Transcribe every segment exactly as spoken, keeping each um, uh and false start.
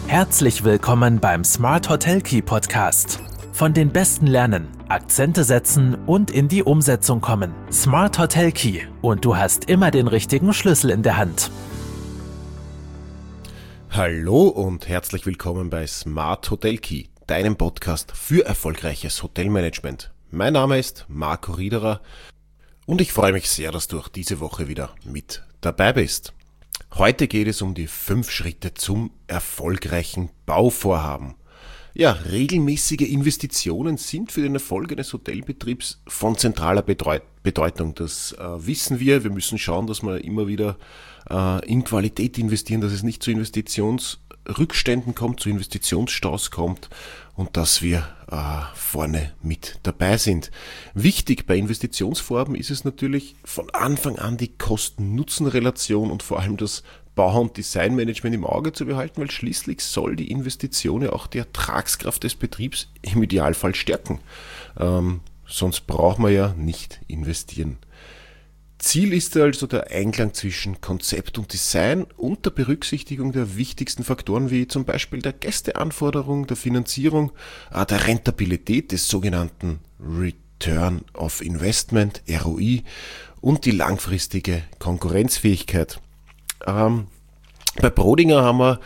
Herzlich willkommen beim Smart Hotel Key Podcast. Von den Besten lernen, Akzente setzen und in die Umsetzung kommen. Smart Hotel Key und du hast immer den richtigen Schlüssel in der Hand. Hallo und herzlich willkommen bei Smart Hotel Key, deinem Podcast für erfolgreiches Hotelmanagement. Mein Name ist Marco Riederer und ich freue mich sehr, dass du auch diese Woche wieder mit dabei bist. Heute geht es um die fünf Schritte zum erfolgreichen Bauvorhaben. Ja, regelmäßige Investitionen sind für den Erfolg eines Hotelbetriebs von zentraler Bedeutung. Das äh, wissen wir. Wir müssen schauen, dass wir immer wieder äh, in Qualität investieren, dass es nicht zu Investitionsrückständen kommt, zu Investitionsstaus kommt und dass wir äh, vorne mit dabei sind. Wichtig bei Investitionsvorhaben ist es natürlich von Anfang an die Kosten-Nutzen-Relation und vor allem das Bau- und Designmanagement im Auge zu behalten, weil schließlich soll die Investition ja auch die Ertragskraft des Betriebs im Idealfall stärken. Ähm, sonst braucht man ja nicht investieren. Ziel ist also der Einklang zwischen Konzept und Design unter Berücksichtigung der wichtigsten Faktoren wie zum Beispiel der Gästeanforderung, der Finanzierung, der Rentabilität des sogenannten Return of Investment, R O I, und die langfristige Konkurrenzfähigkeit. Ähm, bei Brodinger haben wir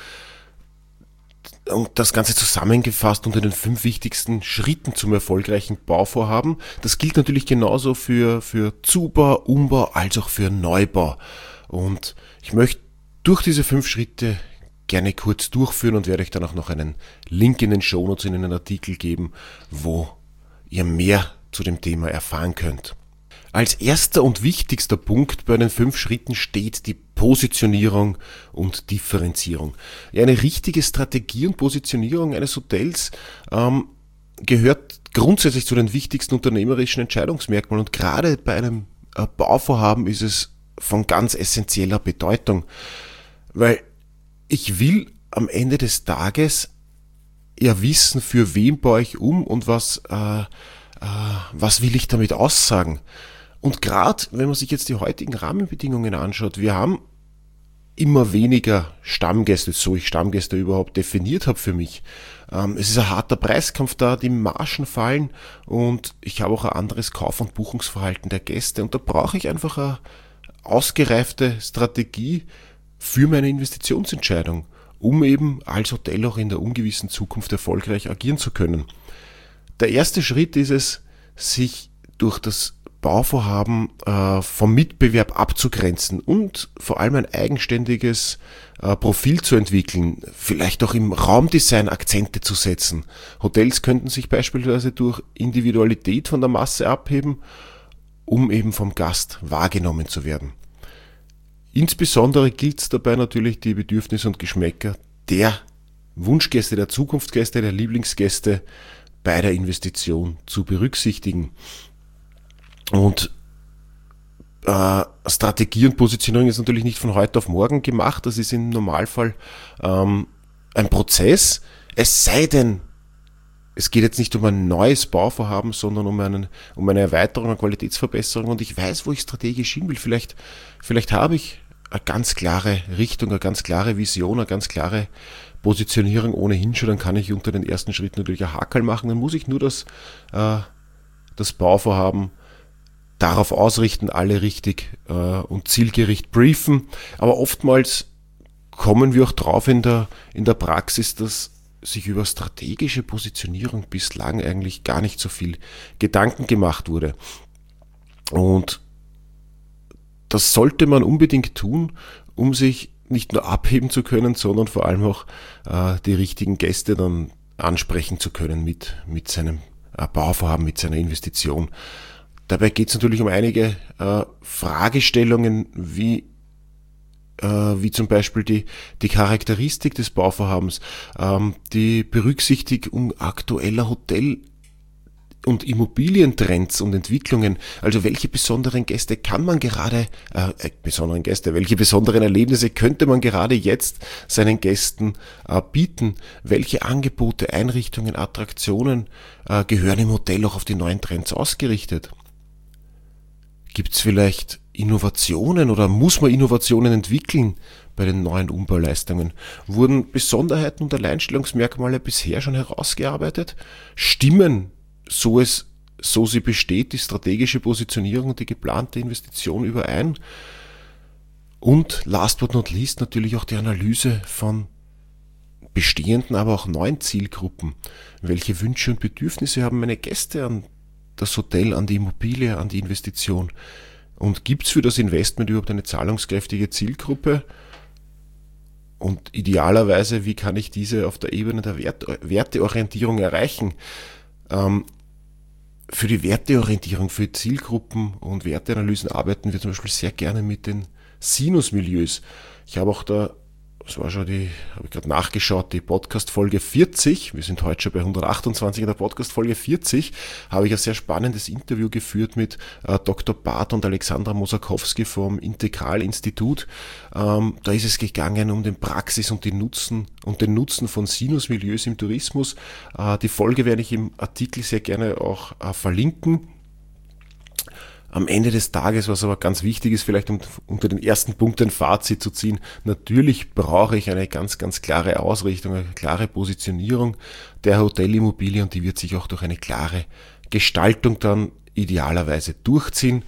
das Ganze zusammengefasst unter den fünf wichtigsten Schritten zum erfolgreichen Bauvorhaben. Das gilt natürlich genauso für, für Zubau, Umbau als auch für Neubau. Und ich möchte durch diese fünf Schritte gerne kurz durchführen und werde euch dann auch noch einen Link in den Shownotes in einen Artikel geben, wo ihr mehr zu dem Thema erfahren könnt. Als erster und wichtigster Punkt bei den fünf Schritten steht die Positionierung und Differenzierung. Ja, eine richtige Strategie und Positionierung eines Hotels ähm, gehört grundsätzlich zu den wichtigsten unternehmerischen Entscheidungsmerkmalen und gerade bei einem äh, Bauvorhaben ist es von ganz essentieller Bedeutung, weil ich will am Ende des Tages ja wissen, für wen baue ich um und was, äh, äh, was will ich damit aussagen. Und gerade, wenn man sich jetzt die heutigen Rahmenbedingungen anschaut, wir haben immer weniger Stammgäste, so ich Stammgäste überhaupt definiert habe für mich. Ähm, es ist ein harter Preiskampf da, die Margen fallen und ich habe auch ein anderes Kauf- und Buchungsverhalten der Gäste. Und da brauche ich einfach eine ausgereifte Strategie für meine Investitionsentscheidung, um eben als Hotel auch in der ungewissen Zukunft erfolgreich agieren zu können. Der erste Schritt ist es, sich durch das Bauvorhaben äh, vom Mitbewerb abzugrenzen und vor allem ein eigenständiges äh, Profil zu entwickeln, vielleicht auch im Raumdesign Akzente zu setzen. Hotels könnten sich beispielsweise durch Individualität von der Masse abheben, um eben vom Gast wahrgenommen zu werden. Insbesondere gilt es dabei natürlich, die Bedürfnisse und Geschmäcker der Wunschgäste, der Zukunftsgäste, der Lieblingsgäste bei der Investition zu berücksichtigen. Und äh, Strategie und Positionierung ist natürlich nicht von heute auf morgen gemacht. Das ist im Normalfall ähm, ein Prozess. Es sei denn, es geht jetzt nicht um ein neues Bauvorhaben, sondern um, einen, um eine Erweiterung, eine Qualitätsverbesserung. Und ich weiß, wo ich strategisch hin will. Vielleicht, vielleicht habe ich eine ganz klare Richtung, eine ganz klare Vision, eine ganz klare Positionierung ohnehin schon. Dann kann ich unter den ersten Schritten natürlich ein Hakerl machen. Dann muss ich nur das, äh, das Bauvorhaben darauf ausrichten, alle richtig äh, und zielgerichtet briefen. Aber oftmals kommen wir auch drauf in der, in der Praxis, dass sich über strategische Positionierung bislang eigentlich gar nicht so viel Gedanken gemacht wurde. Und das sollte man unbedingt tun, um sich nicht nur abheben zu können, sondern vor allem auch äh, die richtigen Gäste dann ansprechen zu können mit, mit seinem äh, Bauvorhaben, mit seiner Investition. Dabei geht es natürlich um einige äh, Fragestellungen, wie, äh, wie zum Beispiel die, die Charakteristik des Bauvorhabens, ähm, die Berücksichtigung aktueller Hotel- und Immobilientrends und Entwicklungen. Also welche besonderen Gäste kann man gerade, äh, besonderen Gäste, welche besonderen Erlebnisse könnte man gerade jetzt seinen Gästen äh, bieten? Welche Angebote, Einrichtungen, Attraktionen äh, gehören im Hotel auch auf die neuen Trends ausgerichtet? Gibt es vielleicht Innovationen oder muss man Innovationen entwickeln bei den neuen Umbauleistungen? Wurden Besonderheiten und Alleinstellungsmerkmale bisher schon herausgearbeitet? Stimmen, so es, so sie besteht, die strategische Positionierung und die geplante Investition überein? Und last but not least natürlich auch die Analyse von bestehenden, aber auch neuen Zielgruppen. Welche Wünsche und Bedürfnisse haben meine Gäste an das Hotel, an die Immobilie, an die Investition? Und gibt es für das Investment überhaupt eine zahlungskräftige Zielgruppe? Und idealerweise, wie kann ich diese auf der Ebene der Wert, Werteorientierung erreichen? Ähm, für die Werteorientierung, für Zielgruppen und Werteanalysen arbeiten wir zum Beispiel sehr gerne mit den Sinusmilieus. Ich habe auch da, das war schon die, habe ich gerade nachgeschaut, die Podcast-Folge vierzig, wir sind heute schon bei hundertachtundzwanzig in der Podcast-Folge vierzig, habe ich ein sehr spannendes Interview geführt mit äh, Doktor Barth und Alexandra Mosakowski vom Integral-Institut. Ähm, da ist es gegangen um den Praxis und den Nutzen und den Nutzen von Sinusmilieus im Tourismus. Äh, die Folge werde ich im Artikel sehr gerne auch äh, verlinken. Am Ende des Tages, was aber ganz wichtig ist, vielleicht um unter den ersten Punkt ein Fazit zu ziehen, natürlich brauche ich eine ganz, ganz klare Ausrichtung, eine klare Positionierung der Hotelimmobilie und die wird sich auch durch eine klare Gestaltung dann idealerweise durchziehen.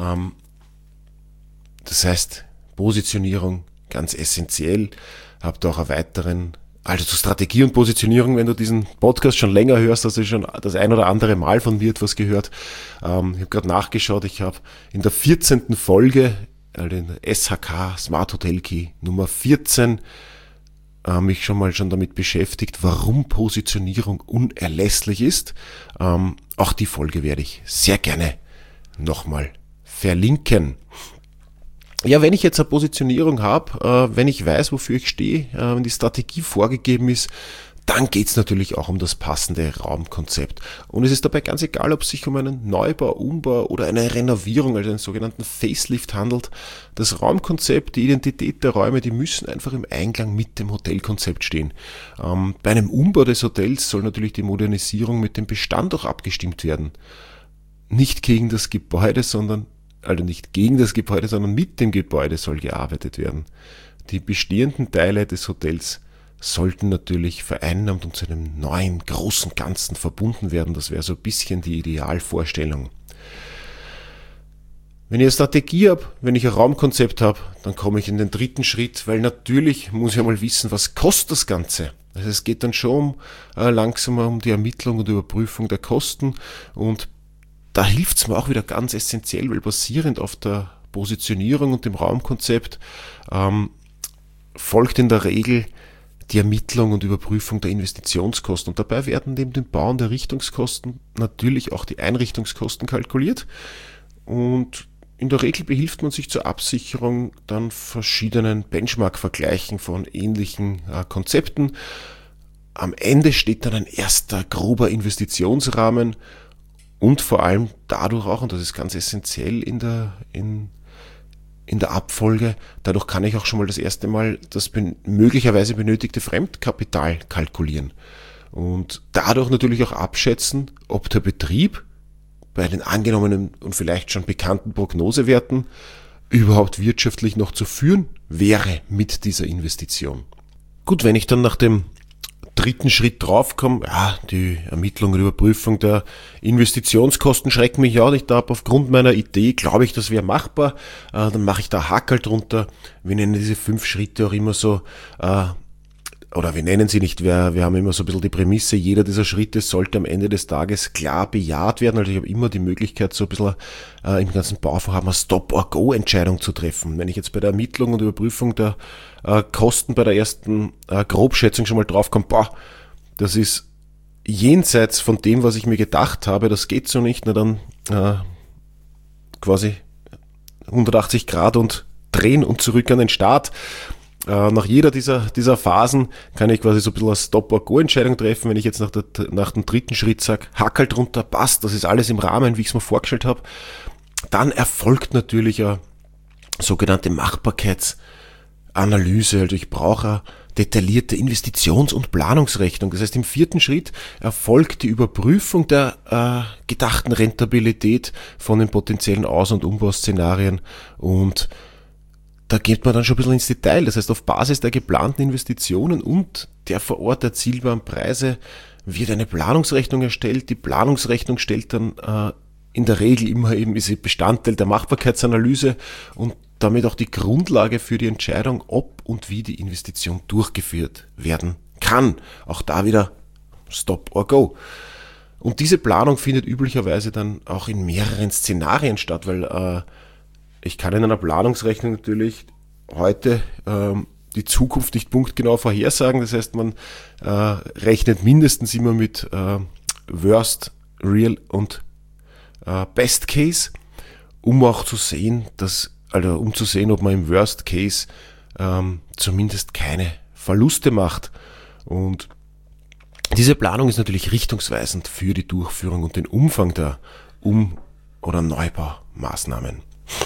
Das heißt, Positionierung ganz essentiell, habt auch einen weiteren Also zu Strategie und Positionierung, wenn du diesen Podcast schon länger hörst, hast du schon das ein oder andere Mal von mir etwas gehört. Ähm, ich habe gerade nachgeschaut, ich habe in der vierzehnten Folge, also in der S H K Smart Hotel Key Nummer vierzehn, äh, mich schon mal schon damit beschäftigt, warum Positionierung unerlässlich ist. Ähm, auch die Folge werde ich sehr gerne nochmal verlinken. Ja, wenn ich jetzt eine Positionierung habe, äh, wenn ich weiß, wofür ich stehe, äh, wenn die Strategie vorgegeben ist, dann geht's natürlich auch um das passende Raumkonzept. Und es ist dabei ganz egal, ob es sich um einen Neubau, Umbau oder eine Renovierung, also einen sogenannten Facelift handelt. Das Raumkonzept, die Identität der Räume, die müssen einfach im Einklang mit dem Hotelkonzept stehen. Ähm, bei einem Umbau des Hotels soll natürlich die Modernisierung mit dem Bestand auch abgestimmt werden. Nicht gegen das Gebäude, sondern Also nicht gegen das Gebäude, sondern mit dem Gebäude soll gearbeitet werden. Die bestehenden Teile des Hotels sollten natürlich vereinnahmt und zu einem neuen, großen Ganzen verbunden werden. Das wäre so ein bisschen die Idealvorstellung. Wenn ich eine Strategie habe, wenn ich ein Raumkonzept habe, dann komme ich in den dritten Schritt, weil natürlich muss ich einmal wissen, was kostet das Ganze. Also es geht dann schon äh, langsam um die Ermittlung und Überprüfung der Kosten und da hilft es mir auch wieder ganz essentiell, weil basierend auf der Positionierung und dem Raumkonzept ähm, folgt in der Regel die Ermittlung und Überprüfung der Investitionskosten. Und dabei werden neben dem Bau und Errichtungskosten natürlich auch die Einrichtungskosten kalkuliert. Und in der Regel behilft man sich zur Absicherung dann verschiedenen Benchmark-Vergleichen von ähnlichen äh, Konzepten. Am Ende steht dann ein erster grober Investitionsrahmen, und vor allem dadurch auch, und das ist ganz essentiell in der, in, in der Abfolge, dadurch kann ich auch schon mal das erste Mal das ben, möglicherweise benötigte Fremdkapital kalkulieren. Und dadurch natürlich auch abschätzen, ob der Betrieb bei den angenommenen und vielleicht schon bekannten Prognosewerten überhaupt wirtschaftlich noch zu führen wäre mit dieser Investition. Gut, wenn ich dann nach dem dritten Schritt draufkomme, ja, die Ermittlung und Überprüfung der Investitionskosten schrecken mich auch nicht ab. Aufgrund meiner Idee glaube ich, das wäre machbar. Äh, dann mache ich da Hackerl drunter. Wir nennen diese fünf Schritte auch immer so, äh, oder wir nennen sie nicht, wir, wir haben immer so ein bisschen die Prämisse, jeder dieser Schritte sollte am Ende des Tages klar bejaht werden. Also ich habe immer die Möglichkeit, so ein bisschen äh, im ganzen Bauvorhaben eine Stop-or-Go-Entscheidung zu treffen. Wenn ich jetzt bei der Ermittlung und Überprüfung der äh, Kosten bei der ersten äh, Grobschätzung schon mal draufkomme, boah, das ist jenseits von dem, was ich mir gedacht habe, das geht so nicht, na dann äh, quasi hundertachtzig Grad und drehen und zurück an den Start. Äh, nach jeder dieser, dieser Phasen kann ich quasi so ein bisschen eine Stop-or-Go-Entscheidung treffen. Wenn ich jetzt nach, der, nach dem dritten Schritt sage, Hackerl drunter, passt, das ist alles im Rahmen, wie ich es mir vorgestellt habe, dann erfolgt natürlich eine sogenannte Machbarkeitsanalyse. Also ich brauche eine detaillierte Investitions- und Planungsrechnung. Das heißt, im vierten Schritt erfolgt die Überprüfung der äh, gedachten Rentabilität von den potenziellen Aus- und Umbauszenarien und da geht man dann schon ein bisschen ins Detail. Das heißt, auf Basis der geplanten Investitionen und der vor Ort erzielbaren Preise wird eine Planungsrechnung erstellt. Die Planungsrechnung stellt dann äh, in der Regel immer eben ist sie Bestandteil der Machbarkeitsanalyse und damit auch die Grundlage für die Entscheidung, ob und wie die Investition durchgeführt werden kann. Auch da wieder Stop or Go. Und diese Planung findet üblicherweise dann auch in mehreren Szenarien statt, weil äh, ich kann in einer Planungsrechnung natürlich heute ähm, die Zukunft nicht punktgenau vorhersagen. Das heißt, man äh, rechnet mindestens immer mit äh, Worst, Real und äh, Best Case, um auch zu sehen, dass, also um zu sehen, ob man im Worst Case ähm, zumindest keine Verluste macht. Und diese Planung ist natürlich richtungsweisend für die Durchführung und den Umfang der Um- oder Neubaumaßnahmen.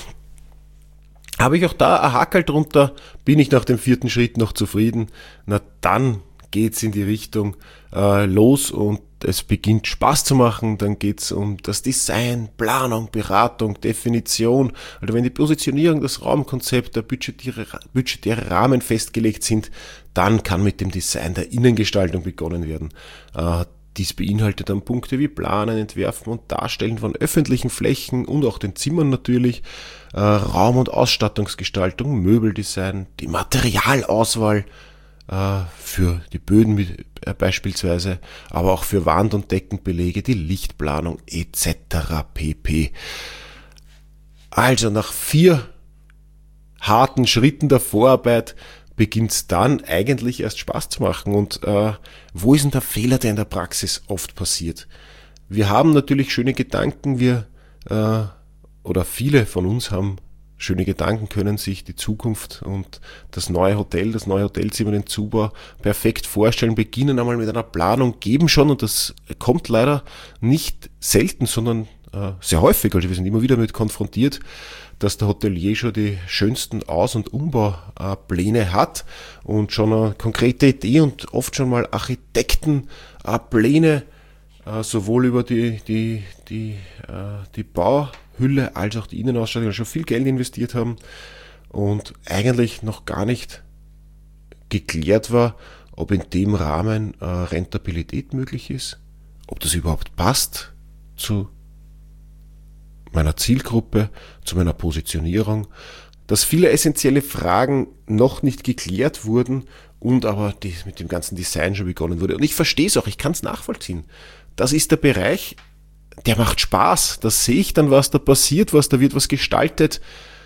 Habe ich auch da ein Hackerl drunter? Bin ich nach dem vierten Schritt noch zufrieden? Na dann geht's in die Richtung äh, los und es beginnt Spaß zu machen. Dann geht's um das Design, Planung, Beratung, Definition. Also wenn die Positionierung, das Raumkonzept, der budgetäre, budgetäre Rahmen festgelegt sind, dann kann mit dem Design der Innengestaltung begonnen werden. Äh, Dies beinhaltet dann Punkte wie Planen, Entwerfen und Darstellen von öffentlichen Flächen und auch den Zimmern natürlich, äh, Raum- und Ausstattungsgestaltung, Möbeldesign, die Materialauswahl äh, für die Böden mit, äh, beispielsweise, aber auch für Wand- und Deckenbelege, die Lichtplanung et cetera pp. Also nach vier harten Schritten der Vorarbeit beginnt es dann eigentlich erst Spaß zu machen. Und äh, wo ist denn der Fehler, der in der Praxis oft passiert? Wir haben natürlich schöne Gedanken, wir äh, oder viele von uns haben schöne Gedanken, können sich die Zukunft und das neue Hotel, das neue Hotelzimmer, den Zubau perfekt vorstellen, beginnen einmal mit einer Planung, geben schon, und das kommt leider nicht selten, sondern äh, sehr häufig, also wir sind immer wieder damit konfrontiert, dass der Hotelier schon die schönsten Aus- und Umbaupläne hat und schon eine konkrete Idee und oft schon mal Architektenpläne sowohl über die, die, die, die Bauhülle als auch die Innenausstattung schon viel Geld investiert haben und eigentlich noch gar nicht geklärt war, ob in dem Rahmen Rentabilität möglich ist, ob das überhaupt passt zu meiner Zielgruppe, zu meiner Positionierung, dass viele essentielle Fragen noch nicht geklärt wurden und aber die, mit dem ganzen Design schon begonnen wurde. Und ich verstehe es auch, ich kann es nachvollziehen. Das ist der Bereich, der macht Spaß. Da sehe ich dann, was da passiert, was da wird was gestaltet.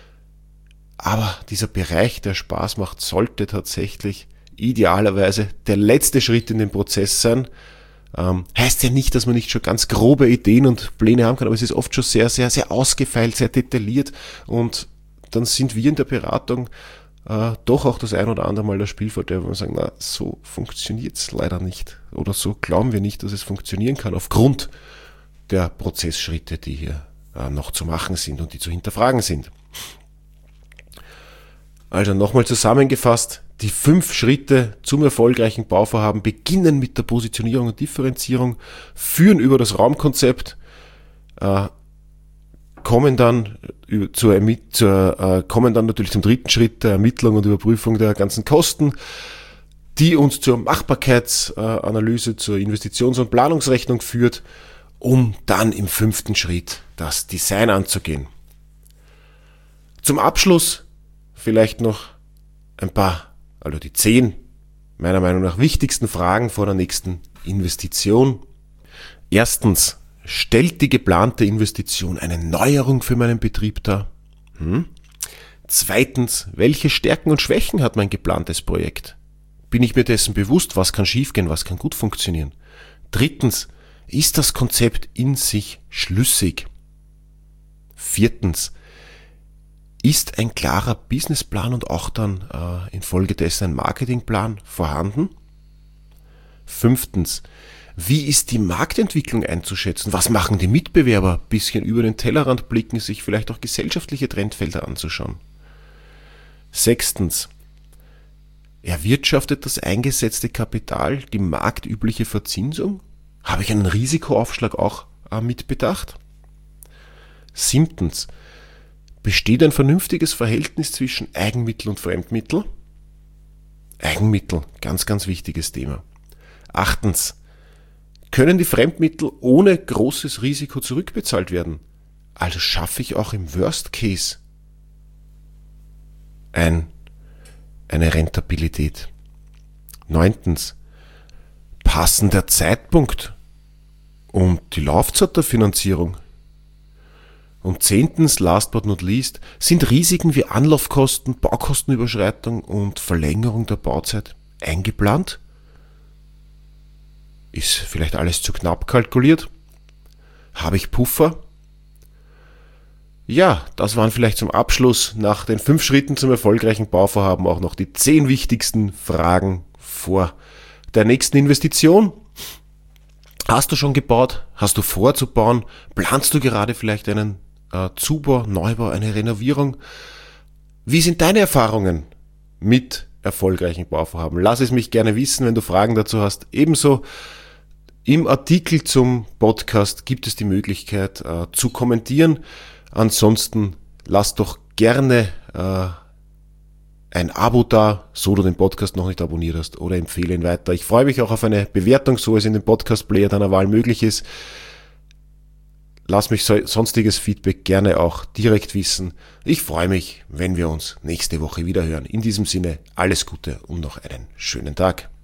Aber dieser Bereich, der Spaß macht, sollte tatsächlich idealerweise der letzte Schritt in dem Prozess sein. Ähm, heißt ja nicht, dass man nicht schon ganz grobe Ideen und Pläne haben kann, aber es ist oft schon sehr, sehr, sehr ausgefeilt, sehr detailliert und dann sind wir in der Beratung äh, doch auch das ein oder andere Mal das Spielfeld, wo wir sagen, na, so funktioniert es leider nicht oder so glauben wir nicht, dass es funktionieren kann aufgrund der Prozessschritte, die hier äh, noch zu machen sind und die zu hinterfragen sind. Also nochmal zusammengefasst, die fünf Schritte zum erfolgreichen Bauvorhaben beginnen mit der Positionierung und Differenzierung, führen über das Raumkonzept, äh, kommen dann zur, zur, äh, kommen dann natürlich zum dritten Schritt der Ermittlung und Überprüfung der ganzen Kosten, die uns zur Machbarkeitsanalyse, zur Investitions- und Planungsrechnung führt, um dann im fünften Schritt das Design anzugehen. Zum Abschluss vielleicht noch ein paar, also die zehn meiner Meinung nach wichtigsten Fragen vor der nächsten Investition. Erstens, stellt die geplante Investition eine Neuerung für meinen Betrieb dar? Hm? Zweitens, welche Stärken und Schwächen hat mein geplantes Projekt? Bin ich mir dessen bewusst, was kann schiefgehen, was kann gut funktionieren? Drittens, ist das Konzept in sich schlüssig? Viertens, ist ein klarer Businessplan und auch dann äh, infolgedessen ein Marketingplan vorhanden? Fünftens, wie ist die Marktentwicklung einzuschätzen? Was machen die Mitbewerber? Bisschen über den Tellerrand blicken, sich vielleicht auch gesellschaftliche Trendfelder anzuschauen. Sechstens, erwirtschaftet das eingesetzte Kapital die marktübliche Verzinsung? Habe ich einen Risikoaufschlag auch äh, mitbedacht? Siebtens, Besteht ein vernünftiges Verhältnis zwischen Eigenmittel und Fremdmittel? Eigenmittel, ganz, ganz wichtiges Thema. Achtens, können die Fremdmittel ohne großes Risiko zurückbezahlt werden? Also schaffe ich auch im Worst Case ein, eine Rentabilität. Neuntens, passen der Zeitpunkt und die Laufzeit der Finanzierung? Und zehntens, last but not least, sind Risiken wie Anlaufkosten, Baukostenüberschreitung und Verlängerung der Bauzeit eingeplant? Ist vielleicht alles zu knapp kalkuliert? Habe ich Puffer? Ja, das waren vielleicht zum Abschluss nach den fünf Schritten zum erfolgreichen Bauvorhaben auch noch die zehn wichtigsten Fragen vor der nächsten Investition. Hast du schon gebaut? Hast du vor zu bauen? Planst du gerade vielleicht einen äh, Zubau, Neubau, eine Renovierung? Wie sind deine Erfahrungen mit erfolgreichen Bauvorhaben? Lass es mich gerne wissen, wenn du Fragen dazu hast. Ebenso im Artikel zum Podcast gibt es die Möglichkeit äh, zu kommentieren. Ansonsten lass doch gerne äh, ein Abo da, so du den Podcast noch nicht abonniert hast, oder empfehle ihn weiter. Ich freue mich auch auf eine Bewertung, so es in dem Podcast-Player deiner Wahl möglich ist. Lass mich so, sonstiges Feedback gerne auch direkt wissen. Ich freue mich, wenn wir uns nächste Woche wieder hören. In diesem Sinne, alles Gute und noch einen schönen Tag.